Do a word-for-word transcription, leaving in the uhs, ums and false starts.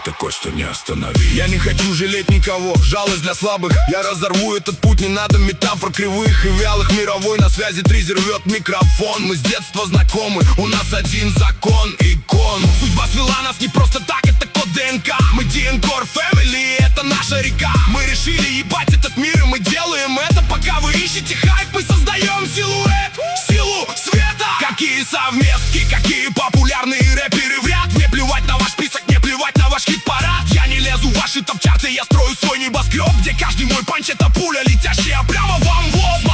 такой, что не остановить. Я не хочу жалеть никого, жалость для слабых. Я разорву этот путь, не надо метафор кривых и вялых. Мировой на связи тризер рвет микрофон. Мы с детства знакомы, у нас один закон, икон. Судьба свела нас не просто так, это код ДНК. Мы ди эн Core Family, это наша река. Мы решили ебать этот мир, и мы делаем это. Пока вы ищете хайп, мы создаем силуэт, силу света. Какие совместки, какие популярные рэперы в ряд. Мне плевать на ваш список, мне плевать на ваш хит-парад. Я не лезу в ваши топ-чарты, я строю свой небоскреб, где каждый мой панч это пуля, летящая прямо вам в лоб.